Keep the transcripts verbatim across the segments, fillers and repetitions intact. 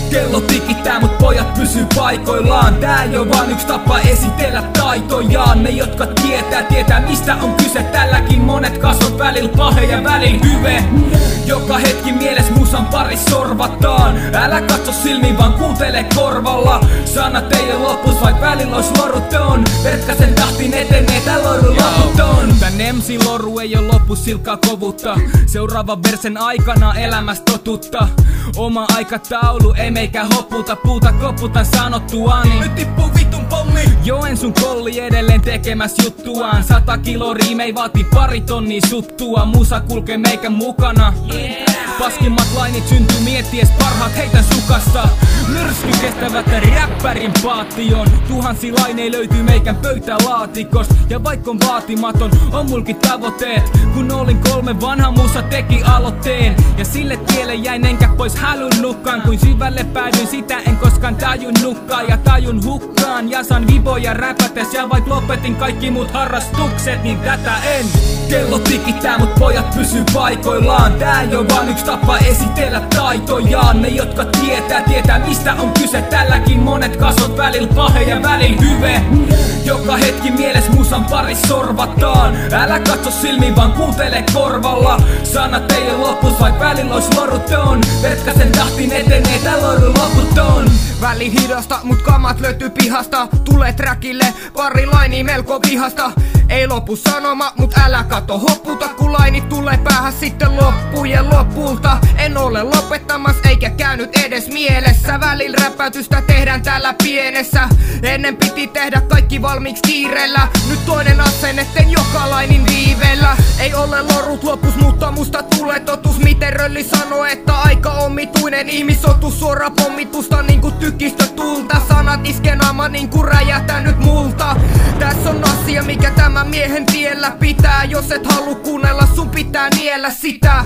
Kello tikittää, mut pojat pysyy paikoillaan. Tää ei oo vaan yks tapa esitellä taitojaan. Ne jotka tietää, tietää mistä on kyse. Tälläkin monet kasvot välillä pahe ja välillä hyve. Joka hetki mieles musan paris sorvataan. Älä katso silmiin vaan kuuntele korvalla. Sanat ei oo loppus vaik välillä ois loruton. Verkkasen tahtiin etenee tää loru loputon. Tän M C-loru ei oo loppu silkkaa kovutta. Seuraavan versen aikana elämästä totutta. Oma aikataulu ei meikä hopputa. Puuta koputan sanottuani. Nyt tippuu vitun pommi. Joensuun kolli edelleen tekemäs juttuaan. Sata kilo riimei vaati pari tonnia suttua. Musa kulkee meikän mukana. Yeah. Paskimmat lainit syntyy mietties parhaat heitän sukasta. Myrsky kestävät räppärin paation. Tuhansi lainei löytyy meikän pöytälaatikosta. Ja vaikka on vaatimaton, on mulkin tavoitteet. Kun olin kolme vanha musa teki aloitteen. Ja sille tielle jäin enkä pois halunnutkaan. Kuin syvälle päädyin sitä en koskaan tajunnutkaan. Ja tajun hukkaan jasan viboja räpätes. Ja vaik lopetin kaikki muut harrastukset, niin tätä en. Kello tikittää, mut pojat pysyy paikoillaan. Tää ei oo vaan yks tapa esitellä taitojaan. Ne jotka tietää, tietää mistä on kyse. Tälläkin monet kasvot välillä pahe ja välillä hyve. Joka hetki mieles musan paris sorvataan. Älä katso silmiin vaan kuuntele korvalla. Sanat ei oo loppus vaik välillä ois loruton. Verkkasen tahtiin etenee tää loru loputon. Väli hidasta, mut kamat löytyy pihasta. Tulee trackille pari laini melko vihasta. Ei lopu sanoma, mut älä kato hopputa. Kun lainit tulee päähän sitten loppujen lopulta. En ole lopettamas eikä käynyt edes mielessä. Välillä räpätystä tehdään täällä pienessä. Ennen piti tehdä kaikki valmiiksi kiireellä. Nyt toinen asenne teen joka lainin viiveellä. Ei ole lorut lopus, mutta musta tulee totus. Miten Rölli sanoo, että aika omituinen ihmisotus. Suora pommitusta niinku tykistä tulta. Sanat iskee naama niinku räjähtänyt multa. Tässä on asia mikä tämän miehen tiellä pitää. Jos et halua kuunnella sun pitää niellä sitä.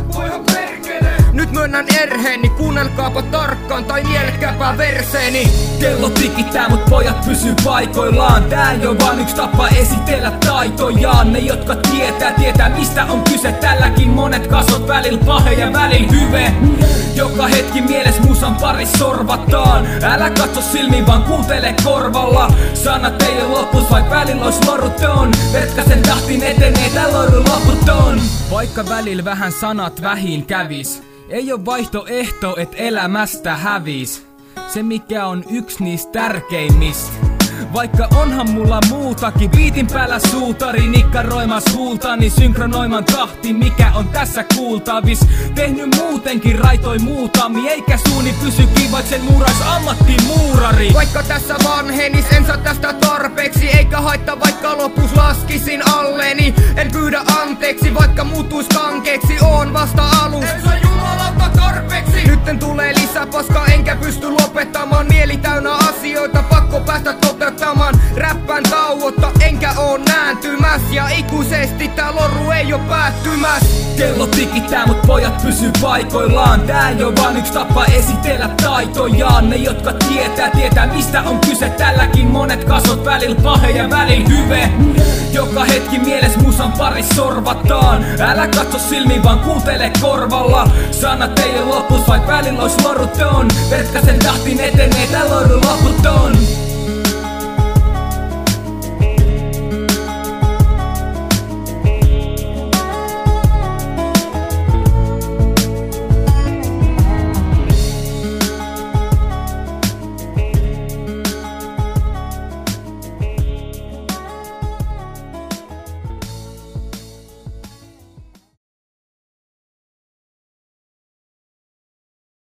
Nyt myönnän erheeni, kuunnelkaapa tarkkaan tai nielkääpä verseeni. Kello tikittää, mut pojat pysyy paikoillaan. Tää ei oo vaan yks tapa esitellä taitojaan. Ne jotka tietää, tietää mistä on kyse. Tälläkin monet kasvot välillä pahe ja välillä hyve. Joka hetki mieles musan paris sorvataan. Älä katso silmiin vaan kuuntele korvalla. Sanat ei oo loppus vaik välillä ois loruton. Verkkasen tahtiin etenee tää loru loputon. Vaikka välillä vähän sanat vähin kävis. Ei oo vaihtoehto et elämästä hävis. Se mikä on yks niistä tärkeimmistä. Vaikka onhan mulla muutakin. Biitin päällä suutari nikkaroimas huultani. Synkronoiman tahti mikä on tässä kuultavis. Tehnyt muutenkin raitoi muutami. Eikä suuni pysy kivaik sen muurais ammattimuurari. Vaikka tässä vanhenis en saa tästä tarpeeksi. Eikä haittaa vaikka lopus laskisin alleni. En pyydä anteeksi vaikka muutuis kankeeksi. Oon vasta alus. En saa jumalauta tarpeeksi. Nytten tulee lisää paskaa enkä pysty lopettamaan. Mieli täynnä asioita pakko päästä toteuttamaan. Räppään tauotta enkä oo nääntymäs. Ja ikuisesti tää loru ei oo päättymäs. Kello tikittää mut pojat pysyy paikoillaan. Tää ei oo vaan yks tapa esitellä taitojaan. Ne jotka tietää, tietää mistä on kyse. Tälläkin monet kasvot välillä pahe ja välillä hyve. Joka hetki mieles musan paris sorvataan. Älä katso silmiin vaan kuuntele korvalla. Sanat ei oo loppus vaik välillä ois loruton. Verkkasen tahtiin etenee tää loru loputon.